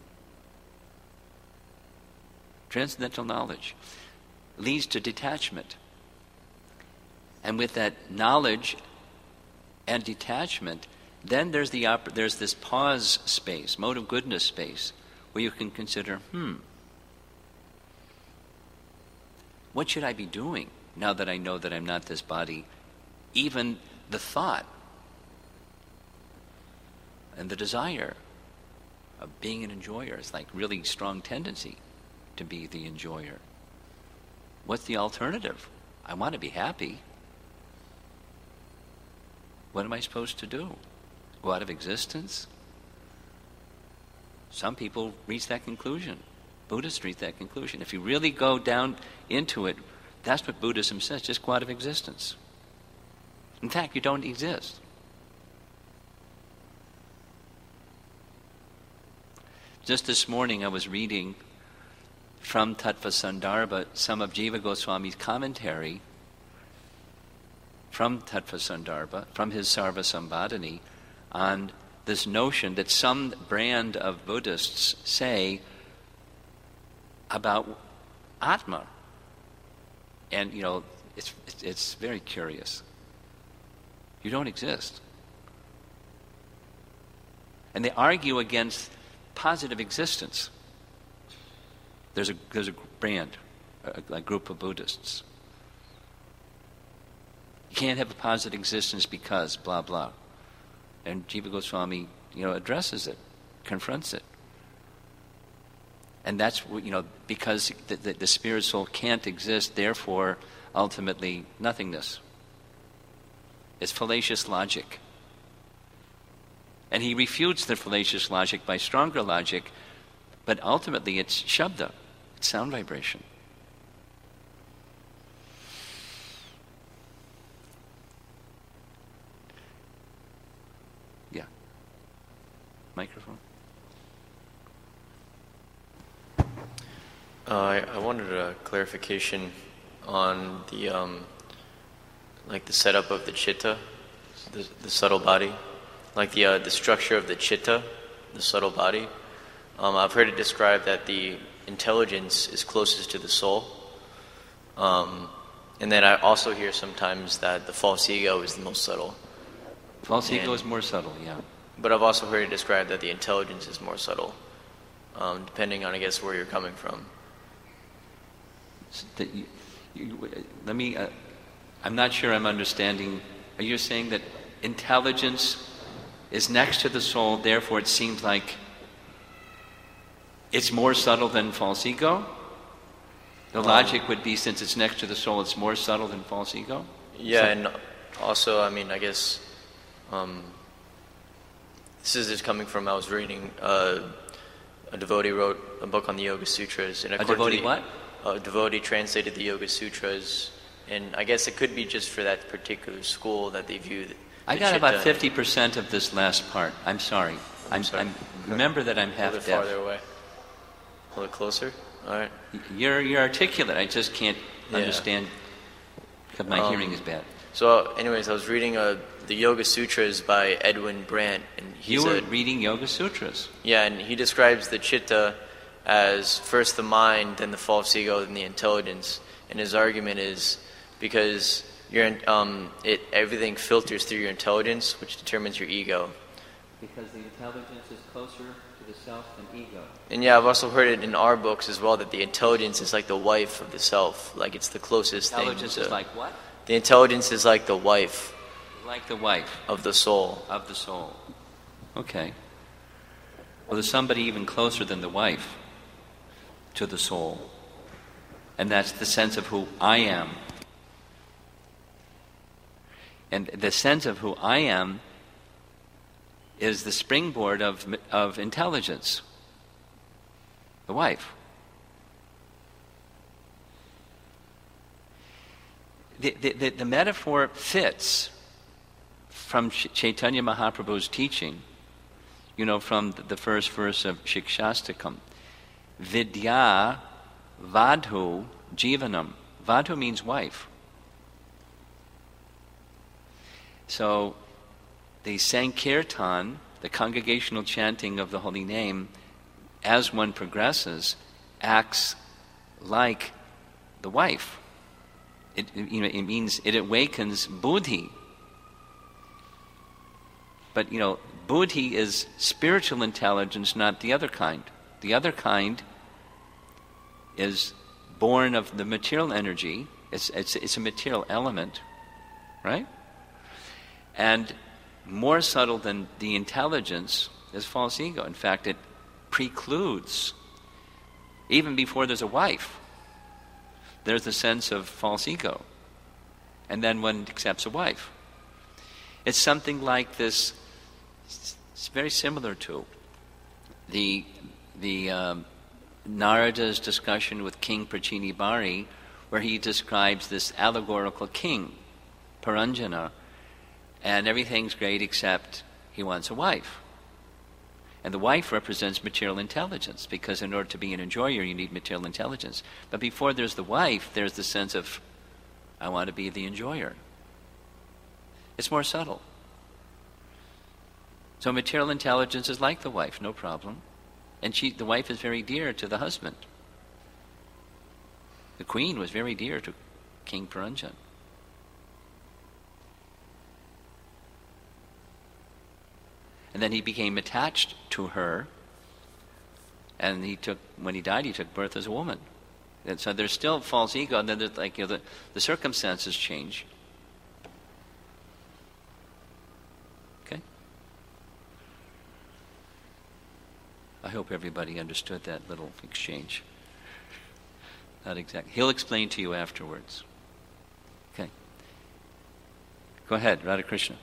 Transcendental knowledge leads to detachment. And with that knowledge and detachment, then there's this pause space, mode of goodness space, where you can consider, what should I be doing now that I know that I'm not this body? Even the thought and the desire of being an enjoyer is really strong tendency to be the enjoyer. What's the alternative? I want to be happy. What am I supposed to do? Go out of existence? Some people reach that conclusion. Buddhists reach that conclusion. If you really go down into it, that's what Buddhism says, just go out of existence. In fact, you don't exist. Just this morning I was reading from Tattva Sandarbha some of Jiva Goswami's commentary from Tattva Sandarbha, from his Sarva Sambhadani, on this notion that some brand of Buddhists say about Atma. And, it's very curious. You don't exist. And they argue against positive existence. There's a brand, a group of Buddhists. You can't have a positive existence because blah blah. And Jiva Goswami, addresses it, confronts it. And that's, because the spirit soul can't exist, therefore, ultimately, nothingness. It's fallacious logic. And he refutes the fallacious logic by stronger logic, but ultimately it's shabda, it's sound vibration. Yeah. Microphone. I wanted a clarification on the setup of the chitta, the subtle body, like the structure of the chitta, the subtle body. I've heard it described that the intelligence is closest to the soul, and then I also hear sometimes that the false ego is the most subtle. False ego is more subtle, yeah. But I've also heard it described that the intelligence is more subtle, depending on, I guess, where you're coming from. Let me. I'm not sure I'm understanding. Are you saying that intelligence is next to the soul, therefore it seems like it's more subtle than false ego? The logic would be, since it's next to the soul, it's more subtle than false ego? Yeah, and also, I guess, this is just coming from, I was reading, a devotee wrote a book on the Yoga Sutras. And a devotee what? A devotee translated the Yoga Sutras, and I guess it could be just for that particular school that they view I got about 50% of this last part. I'm sorry. I'm remember that I'm half deaf. deaf. Farther away. A little closer. All right. You're articulate. I just can't understand because my hearing is bad. So, anyways, I was reading the Yoga Sutras by Edwin Brandt, and you were reading Yoga Sutras. Yeah, and he describes the chitta as first the mind, then the false ego, then the intelligence. And his argument is because everything filters through your intelligence, which determines your ego. Because the intelligence is closer to the self than ego. And yeah, I've also heard it in our books as well, that the intelligence is like the wife of the self, like it's the closest thing. Intelligence is like what? The intelligence is like the wife. Like the wife. Of the soul. Of the soul. Okay. Well, there's somebody even closer than the wife to the soul. And that's the sense of who I am. And the sense of who I am is the springboard of intelligence. The wife. The metaphor fits from Chaitanya Mahaprabhu's teaching, from the first verse of Shikshastakam. Vidya vadhu jivanam. Vadhu means wife. So the Sankirtan, the congregational chanting of the holy name, as one progresses, acts like the wife. It means it awakens buddhi. But buddhi is spiritual intelligence, not the other kind. The other kind is born of the material energy. It's a material element, right? And more subtle than the intelligence is false ego. In fact, it precludes, even before there's a wife, there's a sense of false ego. And then one accepts a wife. It's something like this. It's very similar to the Narada's discussion with King Prachini Bari, where he describes this allegorical king, Paranjana, and everything's great except he wants a wife. And the wife represents material intelligence, because in order to be an enjoyer, you need material intelligence. But before there's the wife, there's the sense of, I want to be the enjoyer. It's more subtle. So material intelligence is like the wife, no problem. And the wife is very dear to the husband. The queen was very dear to King Paranjan. And then he became attached to her, and when he died, he took birth as a woman. And so there's still false ego, and then there's the circumstances change. Okay? hope everybody understood that little exchange. Not exactly. He'll explain to you afterwards. Okay. Go ahead, Radha Krishna.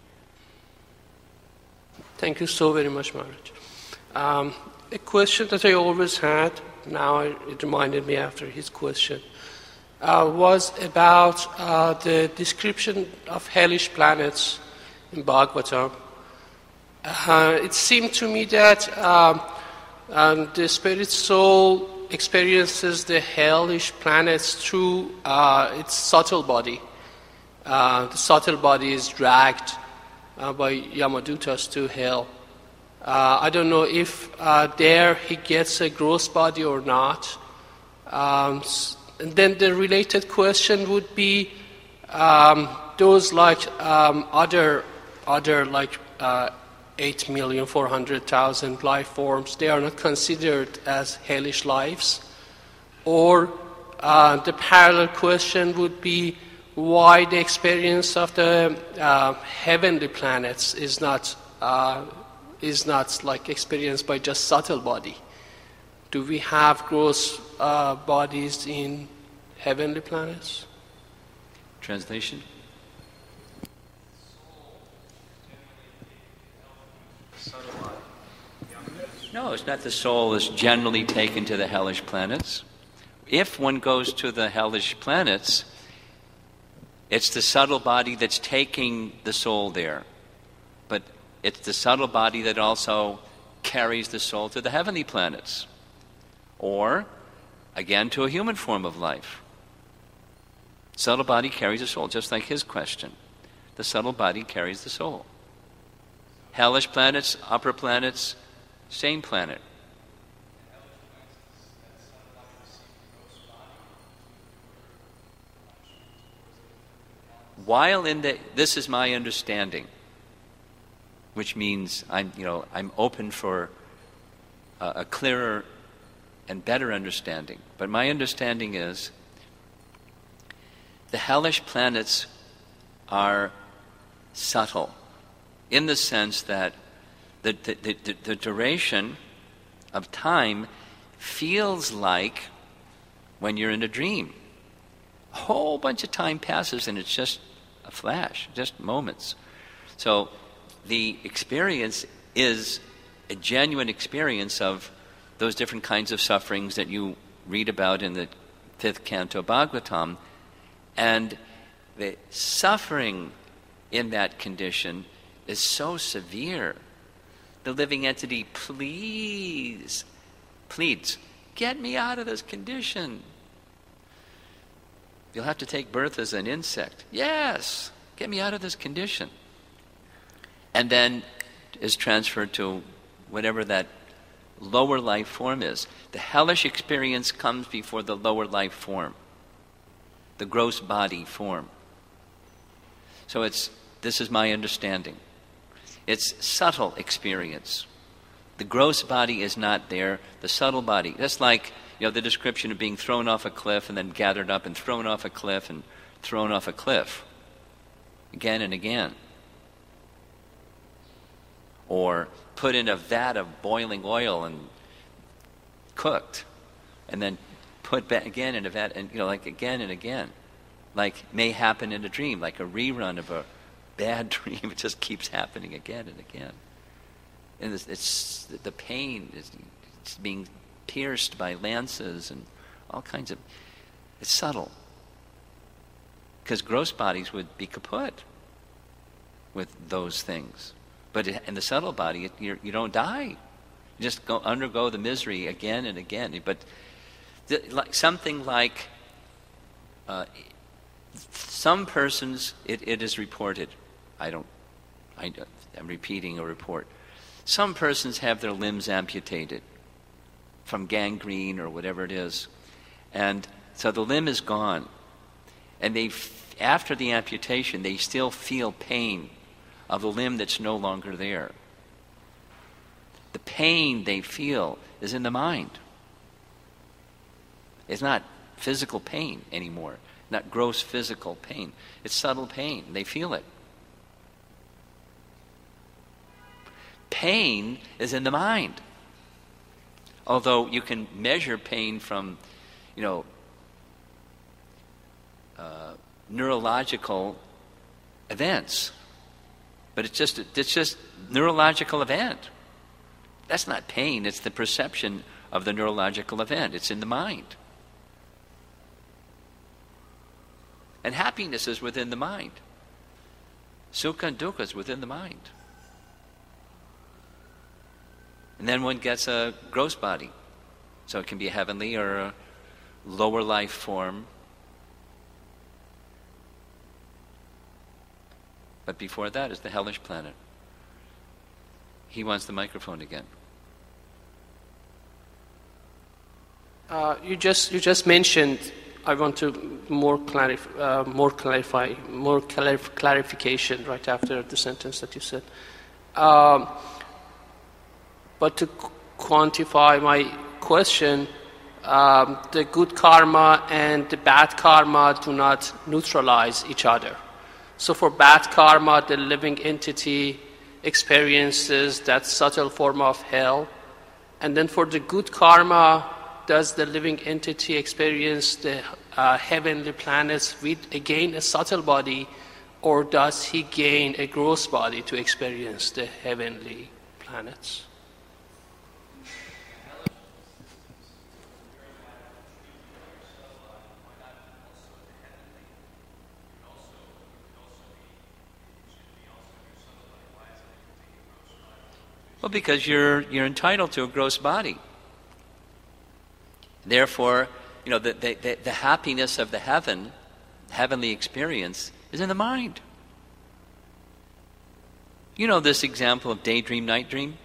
Thank you so very much, Maharaj. A question that I always had, now it reminded me after his question, was about the description of hellish planets in Bhagavatam. It seemed to me that the spirit soul experiences the hellish planets through its subtle body. The subtle body is dragged by Yamadutas to hell. I don't know if there he gets a gross body or not. And then the related question would be those like other like 8,400,000 life forms, they are not considered as hellish lives. Or the parallel question would be why the experience of the heavenly planets is not like experienced by just subtle body. Do we have gross bodies in heavenly planets? Translation? No, it's not the soul is generally taken to the hellish planets. If one goes to the hellish planets, it's the subtle body that's taking the soul there. But it's the subtle body that also carries the soul to the heavenly planets. Or, again, to a human form of life. Subtle body carries the soul, just like his question. The subtle body carries the soul. Hellish planets, upper planets, same planet. While in this is my understanding, which means I'm open for a clearer and better understanding. But my understanding is the hellish planets are subtle in the sense that the duration of time feels like when you're in a dream. A whole bunch of time passes and it's just a flash, just moments. So the experience is a genuine experience of those different kinds of sufferings that you read about in the 5th canto Bhagavatam. And the suffering in that condition is so severe. The living entity pleads, get me out of this condition. You'll have to take birth as an insect. Yes, get me out of this condition. And then is transferred to whatever that lower life form is. The hellish experience comes before the lower life form, the gross body form. So this is my understanding. It's subtle experience. The gross body is not there, the subtle body. That's like, the description of being thrown off a cliff and then gathered up and thrown off a cliff and thrown off a cliff. Again and again. Or put in a vat of boiling oil and cooked. And then put back again in a vat and, like again and again. Like may happen in a dream, like a rerun of a bad dream. It just keeps happening again and again. And it's the pain is it's being pierced by lances and all kinds of... It's subtle. Because gross bodies would be kaput with those things. But in the subtle body, you don't die. You just undergo the misery again and again. But something like... some persons, it is reported. I'm repeating a report. Some persons have their limbs amputated from gangrene or whatever it is. And so the limb is gone. And after the amputation, they still feel pain of the limb that's no longer there. The pain they feel is in the mind. It's not physical pain anymore, not gross physical pain. It's subtle pain. They feel it. Pain is in the mind. Although you can measure pain from, neurological events. But it's just neurological event. That's not pain, it's the perception of the neurological event. It's in the mind. And happiness is within the mind. Sukha and dukkha is within the mind. And then one gets a gross body. So it can be a heavenly or a lower life form. But before that is the hellish planet. He wants the microphone again. You just mentioned. I want to more clarification right after the sentence that you said. But to quantify my question, the good karma and the bad karma do not neutralize each other. So for bad karma, the living entity experiences that subtle form of hell. And then for the good karma, does the living entity experience the heavenly planets with, again, a subtle body, or does he gain a gross body to experience the heavenly planets? Well, because you're entitled to a gross body. Therefore, the happiness of the heavenly experience is in the mind. You know this example of daydream, night dream?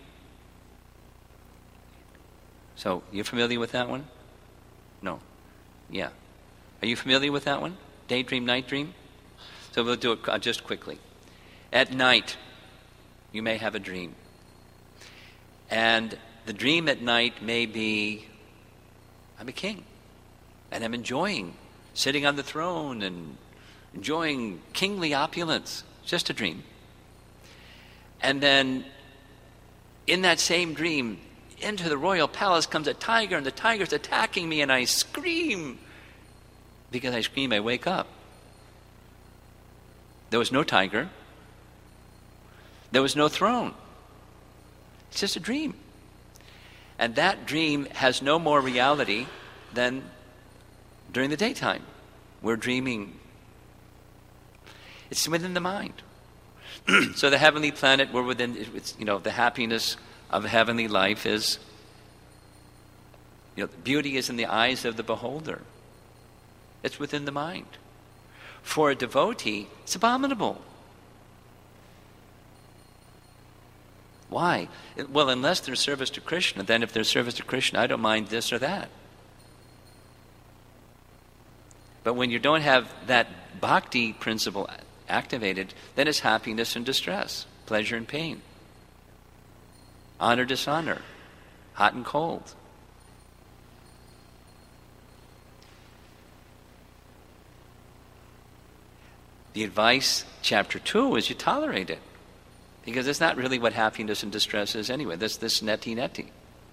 So, you familiar with that one? No. Yeah. Are you familiar with that one? Daydream, night dream? So we'll do it just quickly. At night, you may have a dream. And the dream at night may be, I'm a king, and I'm enjoying sitting on the throne and enjoying kingly opulence. It's just a dream. And then, in that same dream, into the royal palace comes a tiger, and the tiger's attacking me, and I scream. Because I scream, I wake up. There was no tiger. There was no throne. It's just a dream. And that dream has no more reality than during the daytime. We're dreaming. It's within the mind. So the heavenly planet, we're within, the happiness of heavenly life is, beauty is in the eyes of the beholder. It's within the mind. For a devotee, it's abominable. Why? Well, unless there's service to Krishna, then if there's service to Krishna, I don't mind this or that. But when you don't have that bhakti principle activated, then it's happiness and distress, pleasure and pain, honor, dishonor, hot and cold. The advice, chapter 2, is you tolerate it. Because it's not really what happiness and distress is anyway. This neti.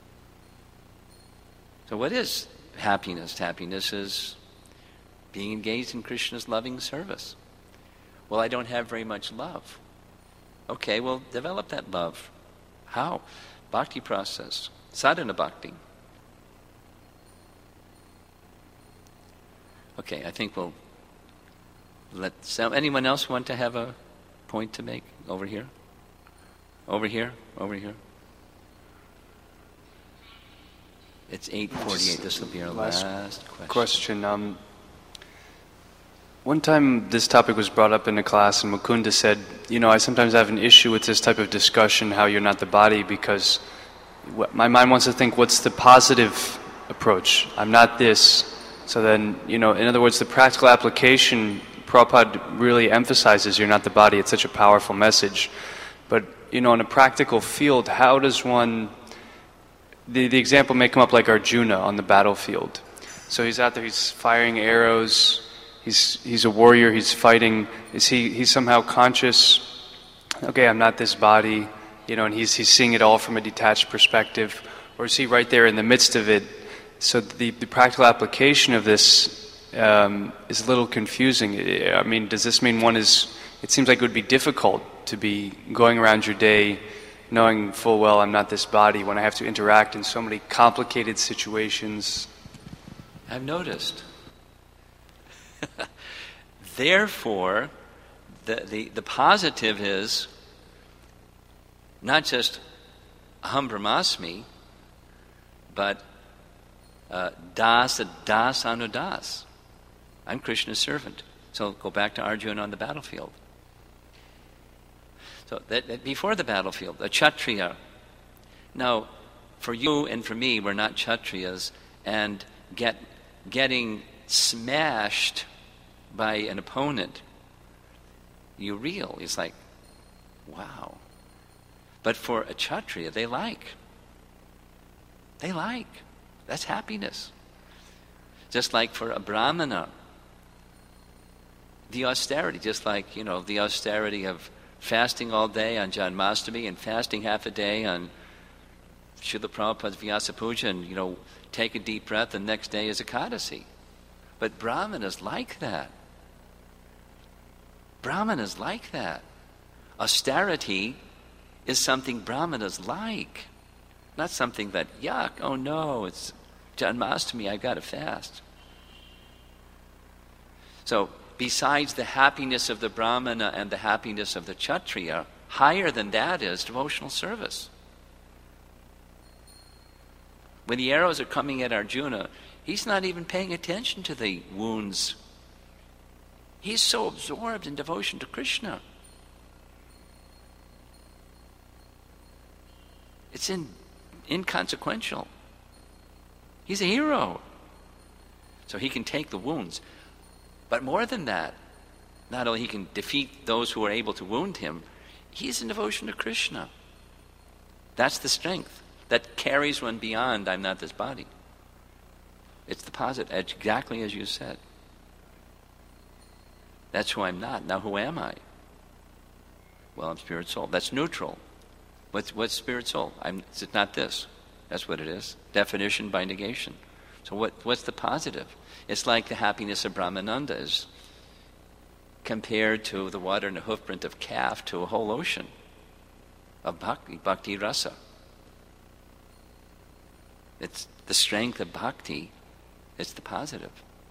So what is happiness? Happiness is being engaged in Krishna's loving service. Well, I don't have very much love. Okay, well, develop that love. How? Bhakti process. Sadhana bhakti. Okay, I think we'll let anyone else want to have a point to make over here? Over here. It's 8:48. This will be our last question. One time this topic was brought up in a class and Mukunda said, I sometimes have an issue with this type of discussion, how you're not the body, because my mind wants to think, what's the positive approach? I'm not this. So then, in other words, the practical application, Prabhupada really emphasizes you're not the body. It's such a powerful message. But, in a practical field, how does one... The example may come up like Arjuna on the battlefield. So he's out there, he's firing arrows, he's a warrior, he's fighting. He's somehow conscious, okay, I'm not this body, and he's seeing it all from a detached perspective? Or is he right there in the midst of it? So the practical application of this is a little confusing. I mean, does this mean it seems like it would be difficult to be going around your day knowing full well I'm not this body when I have to interact in so many complicated situations? I've noticed. Therefore, the positive is not just aham brahmasmi, but das anudas. I'm Krishna's servant. So go back to Arjuna on the battlefield. So that before the battlefield, a Kshatriya. Now, for you and for me, we're not Kshatriyas, and getting smashed by an opponent, you reel. It's like, wow. But for a Kshatriya, they like. That's happiness. Just like for a Brahmana, the austerity, just like, the austerity of fasting all day on Janmashtami and fasting half a day on Srila Prabhupada's Vyasa Puja and, take a deep breath, the next day is Ekadasi. But Brahmanas like that. Austerity is something Brahmanas like. Not something that, yuck, oh no, it's Janmashtami, I've got to fast. So, besides the happiness of the Brahmana and the happiness of the Kshatriya, higher than that is devotional service. When the arrows are coming at Arjuna, he's not even paying attention to the wounds. He's so absorbed in devotion to Krishna. It's inconsequential. He's a hero. So he can take the wounds. But more than that, not only he can defeat those who are able to wound him, he's in devotion to Krishna. That's the strength that carries one beyond, I'm not this body. It's the positive, exactly as you said. That's who I'm not. Now who am I? Well, I'm spirit soul. That's neutral. What's spirit soul? It's not this. That's what it is. Definition by negation. So what's the positive? It's like the happiness of Brahmananda is compared to the water in the hoofprint of calf to a whole ocean of bhakti rasa. It's the strength of bhakti. It's the positive.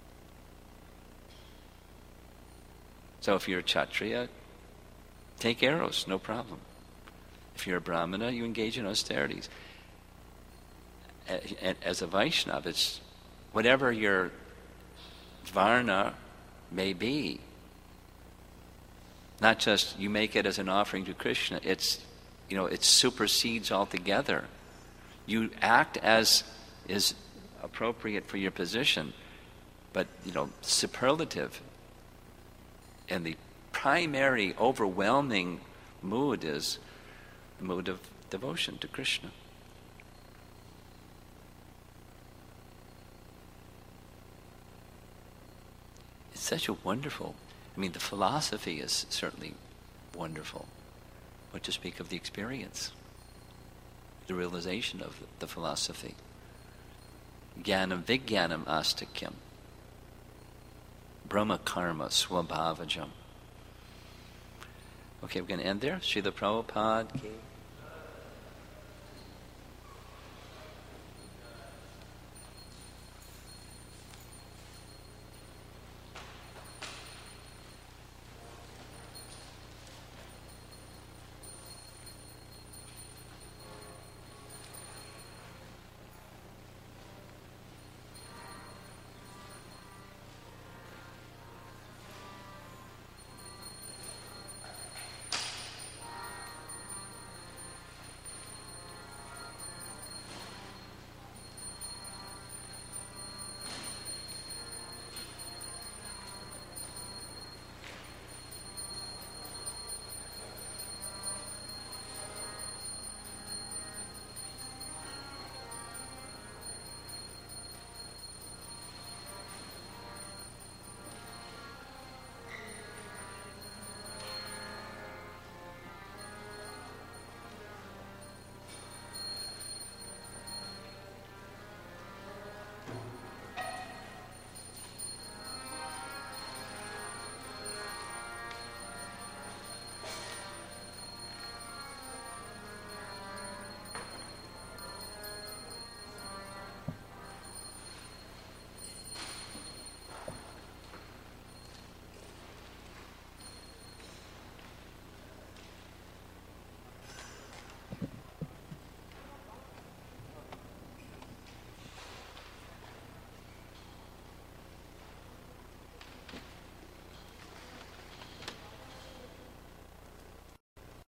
So if you're a Kshatriya, take arrows, no problem. If you're a Brahmana, you engage in austerities. As a Vaishnava, it's whatever your varna may be. Not just you make it as an offering to Krishna. It supersedes altogether. You act as is appropriate for your position, but superlative. And the primary, overwhelming mood is the mood of devotion to Krishna. It's such a wonderful, the philosophy is certainly wonderful. What to speak of the experience, the realization of the philosophy. Jnanam vijnanam astikyam. Brahma karma swabhavajam. Okay, we're going to end there. Srila Prabhupada.